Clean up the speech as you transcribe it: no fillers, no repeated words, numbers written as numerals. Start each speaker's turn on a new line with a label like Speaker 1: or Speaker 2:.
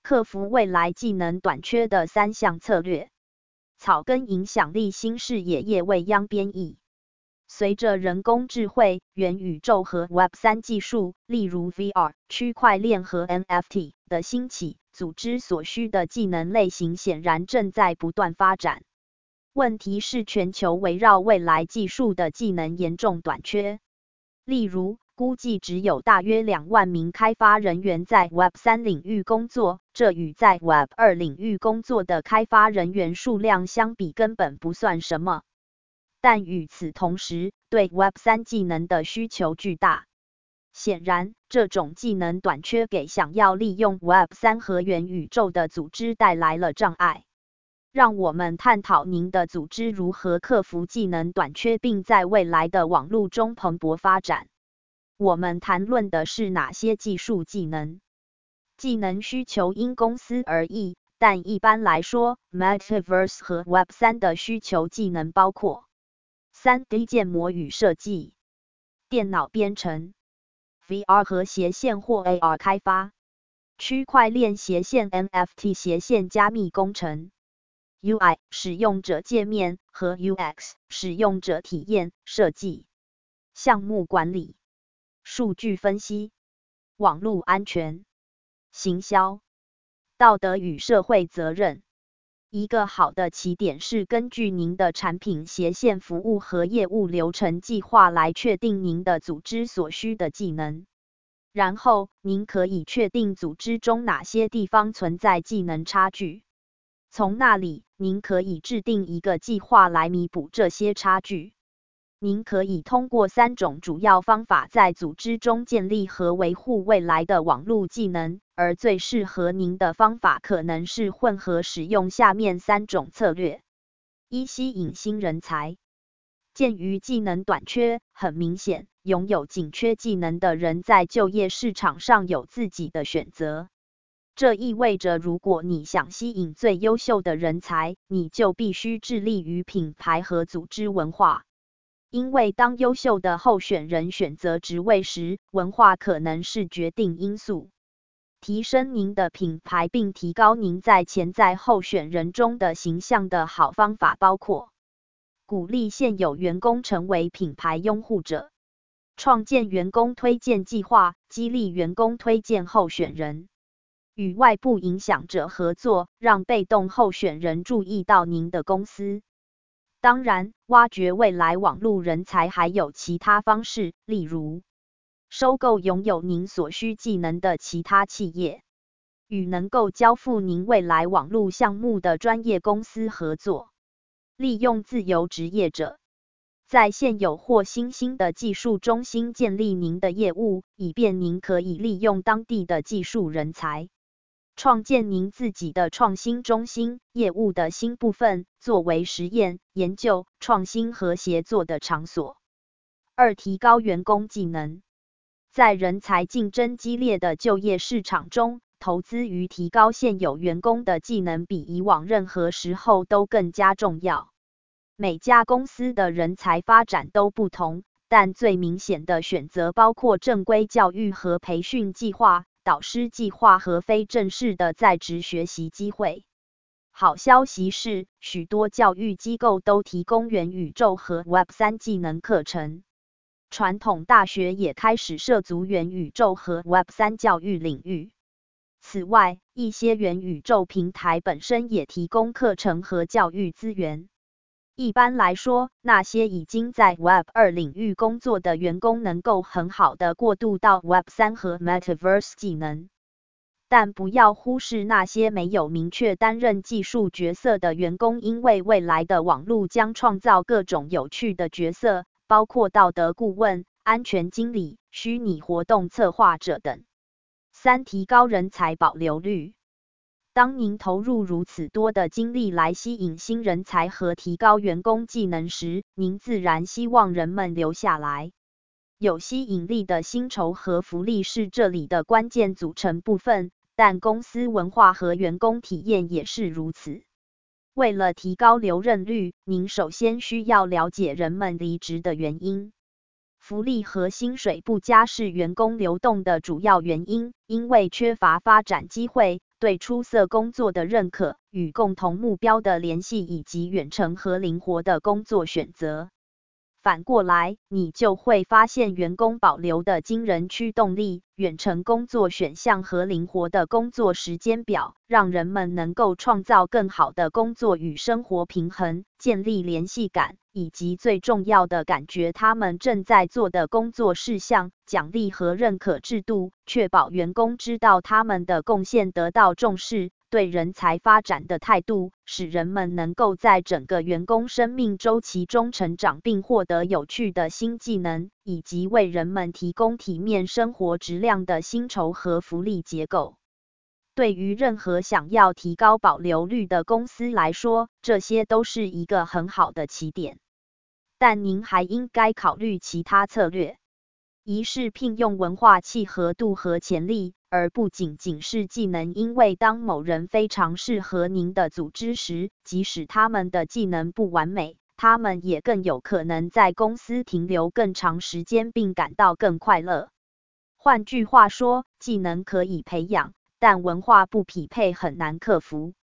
Speaker 1: 克服未来技能短缺的3项策略。草根影响力新视野叶未央编译。随着人工智慧、元宇宙和 Web3 技术，例如 VR、区块链和 NFT 的兴起，组织所需的技能类型显然正在不断发展。问题是全球围绕未来技术的技能严重短缺。例如，估计只有大约2万名开发人员在 Web3 领域工作，这与在 Web2 领域工作的开发人员数量相比根本不算什么。但与此同时，对 Web3 技能的需求巨大。显然，这种技能短缺给想要利用 Web3 和元宇宙的组织带来了障碍。让我们探讨您的组织如何克服技能短缺，并在未来的网络中蓬勃发展。我们谈论的是哪些技术技能？技能需求因公司而异，但一般来说 ，Metaverse 和 Web3 的需求技能包括 3D 建模与设计、电脑编程、VR 和斜线或 AR 开发、区块链斜线 NFT 斜线加密工程、UI 使用者界面和 UX 使用者体验设计、项目管理、数据分析、网络安全、行销、道德与社会责任。一个好的起点是根据您的产品斜线服务和业务流程计划来确定您的组织所需的技能。然后，您可以确定组织中哪些地方存在技能差距。从那里，您可以制定一个计划来弥补这些差距。您可以通过3种主要方法在组织中建立和维护未来的网络技能，而最适合您的方法可能是混合使用下面3种策略。1、吸引新人才。鉴于技能短缺，很明显，拥有紧缺技能的人在就业市场上有自己的选择。这意味着，如果你想吸引最优秀的人才，你就必须致力于品牌和组织文化。因为当优秀的候选人选择职位时，文化可能是决定因素。提升您的品牌并提高您在潜在候选人中的形象的好方法包括：鼓励现有员工成为品牌拥护者，创建员工推荐计划，激励员工推荐候选人，与外部影响者合作，让被动候选人注意到您的公司。当然，挖掘未来网络人才还有其他方式，例如收购拥有您所需技能的其他企业，与能够交付您未来网络项目的专业公司合作，利用自由职业者，在现有或新兴的技术中心建立您的业务，以便您可以利用当地的技术人才。创建您自己的创新中心，业务的新部分，作为实验、研究、创新和协作的场所。2、提高员工技能。在人才竞争激烈的就业市场中，投资于提高现有员工的技能比以往任何时候都更加重要。每家公司的人才发展都不同，但最明显的选择包括正规教育和培训计划、导师计划和非正式的在职学习机会。好消息是，许多教育机构都提供元宇宙和 Web3 技能课程。传统大学也开始涉足元宇宙和 Web3 教育领域。此外，一些元宇宙平台本身也提供课程和教育资源。一般来说，那些已经在 Web2 领域工作的员工能够很好的过渡到 Web3 和 Metaverse 技能。但不要忽视那些没有明确担任技术角色的员工，因为未来的网络将创造各种有趣的角色，包括道德顾问、安全经理、虚拟活动策划者等。3、提高人才保留率。当您投入如此多的精力来吸引新人才和提高员工技能时，您自然希望人们留下来。有吸引力的薪酬和福利是这里的关键组成部分，但公司文化和员工体验也是如此。为了提高留任率，您首先需要了解人们离职的原因。福利和薪水不佳是员工流动的主要原因，因为缺乏发展机会， 对出色工作的认可、与共同目标的联系以及远程和灵活的工作选择。反过来，你就会发现员工保留的惊人驱动力、远程工作选项和灵活的工作时间表，让人们能够创造更好的工作与生活平衡，建立联系感，以及最重要的感觉他们正在做的工作事项。奖励和认可制度，确保员工知道他们的贡献得到重视。对人才发展的态度，使人们能够在整个员工生命周期中成长并获得有趣的新技能，以及为人们提供体面生活质量的薪酬和福利结构。对于任何想要提高保留率的公司来说，这些都是一个很好的起点。但您还应该考虑其他策略。一是聘用文化契合度和潜力，而不仅仅是技能，因为当某人非常适合您的组织时，即使他们的技能不完美，他们也更有可能在公司停留更长时间并感到更快乐。换句话说，技能可以培养，但文化不匹配很难克服。